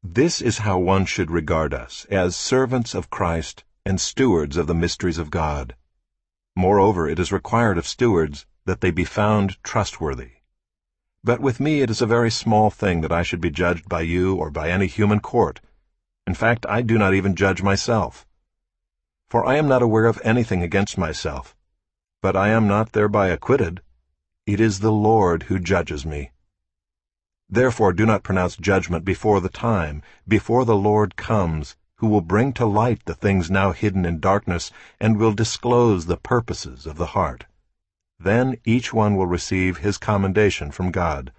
This is how one should regard us, as servants of Christ and stewards of the mysteries of God. Moreover, it is required of stewards that they be found trustworthy. But with me it is a very small thing that I should be judged by you or by any human court. In fact, I do not even judge myself. For I am not aware of anything against myself, but I am not thereby acquitted. It is the Lord who judges me. Therefore do not pronounce judgment before the time, before the Lord comes, who will bring to light the things now hidden in darkness, and will disclose the purposes of the heart. Then each one will receive his commendation from God.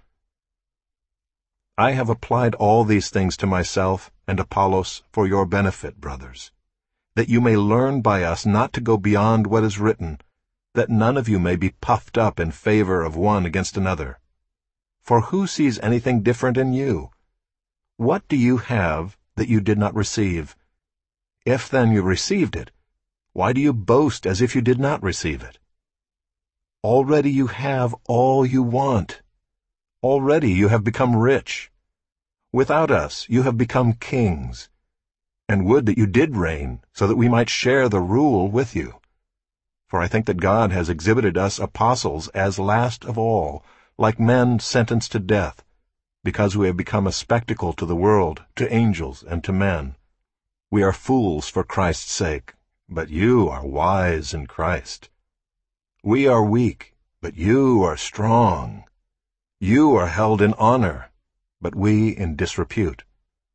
I have applied all these things to myself and Apollos for your benefit, brothers, that you may learn by us not to go beyond what is written, that none of you may be puffed up in favor of one against another. For who sees anything different in you? What do you have that you did not receive? If then you received it, why do you boast as if you did not receive it? Already you have all you want. Already you have become rich. Without us you have become kings. And would that you did reign, so that we might share the rule with you. For I think that God has exhibited us apostles as last of all, like men sentenced to death, because we have become a spectacle to the world, to angels, and to men. We are fools for Christ's sake, but you are wise in Christ. We are weak, but you are strong. You are held in honor, but we in disrepute.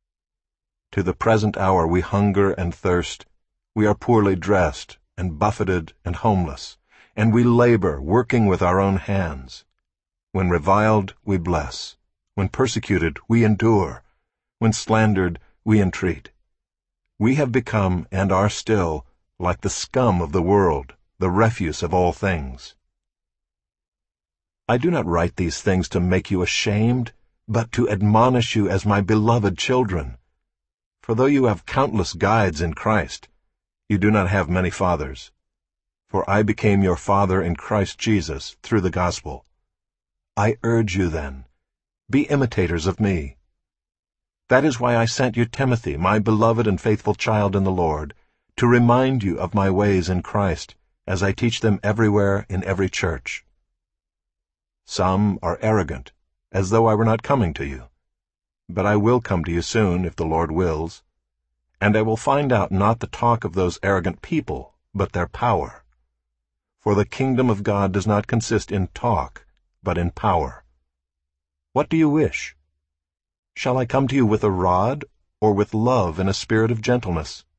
To the present hour we hunger and thirst. We are poorly dressed, and buffeted, and homeless, and we labor, working with our own hands. When reviled, we bless. When persecuted, we endure. When slandered, we entreat. We have become, and are still, like the scum of the world, the refuse of all things. I do not write these things to make you ashamed, but to admonish you as my beloved children. For though you have countless guides in Christ, you do not have many fathers. For I became your father in Christ Jesus through the gospel. I urge you then, be imitators of me. That is why I sent you Timothy, my beloved and faithful child in the Lord, to remind you of my ways in Christ, as I teach them everywhere in every church. Some are arrogant, as though I were not coming to you. But I will come to you soon, if the Lord wills, and I will find out not the talk of those arrogant people, but their power. For the kingdom of God does not consist in talk, but in power. What do you wish? Shall I come to you with a rod, or with love and a spirit of gentleness?